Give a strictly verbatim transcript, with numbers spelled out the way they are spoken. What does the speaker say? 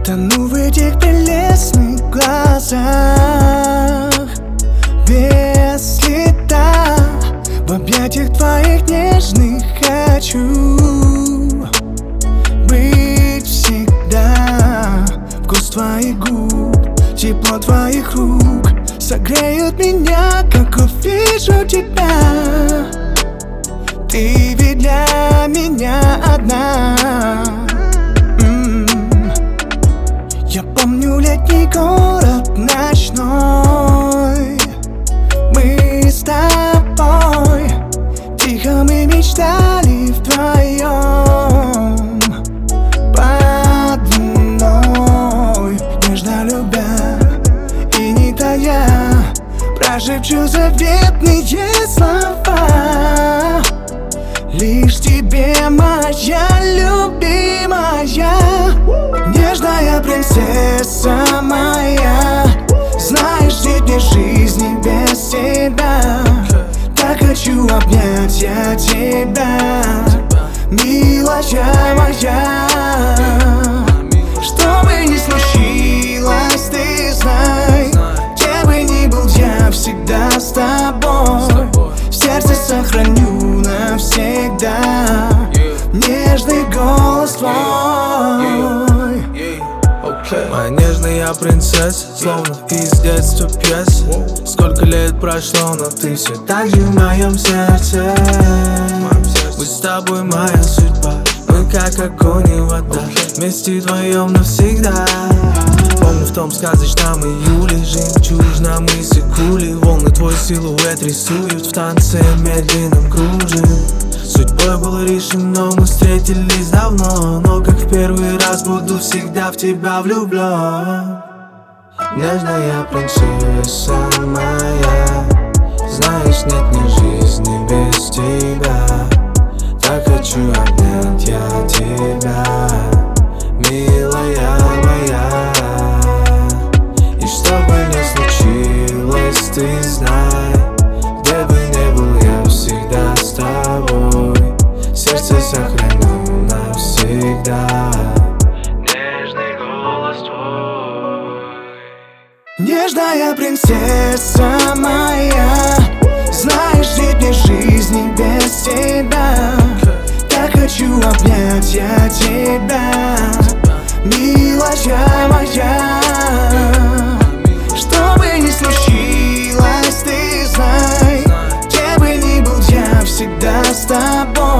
Тону в этих прелестных глазах, без следа. В объятиях твоих нежных хочу быть всегда. Вкус твоих губ, тепло твоих рук согреют меня, как увижу тебя. Ты ведь для меня одна. М-м-м. Я помню летний город ночной. Мы с тобой тихо мы мечтали вдвоем под луной, нежно любя и не тая, прошепчу заветные слова. Лишь тебе, моя любимая, нежная принцесса моя. Знаешь, нет мне жизни без тебя. Так хочу обнять я тебя, милая моя. Что бы ни случилось, ты знай, где бы ни был, я всегда с тобой. В сердце сохраню навсегда нежный голос твой. Моя нежная принцесса, словно из детства пьеса. Сколько лет прошло, но ты все так же в моем сердце. Мы с тобой моя судьба, мы как огонь и вода, вместе вдвоем навсегда. Помню в том сказочном июле, жемчужина мысли кули. Волны твой силуэт рисуют в танце медленном кружит. Судьбой было решено, мы встретились давно, но как в первый раз буду всегда в тебя влюблен. Нежная принцесса моя, знаешь, нет мне жизни без тебя. Так хочу обнять я тебя, милая моя. И что бы ни случилось, ты знай, где бы ни был, я всегда с тобой. Сердце сохраню навсегда нежный голос твой. Нежная принцесса моя, знаешь, нет мне жизни без тебя. Так хочу обнять я тебя, милая моя. Что бы ни случилось, ты знай, где бы ни был, я всегда с тобой.